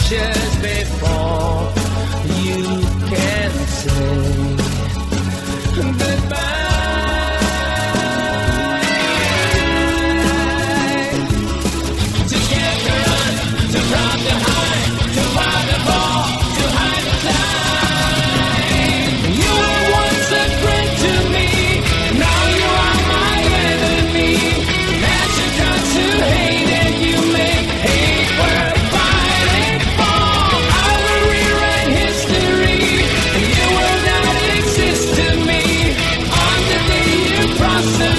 just before you can say goodbye. To get to run, to run, to hide, to find a fall, to hide and climb. You were once a friend to me, now you are my enemy. That you got to hate and you make hate worth fighting for. I will rewrite history, and you will not exist to me on the day you cross the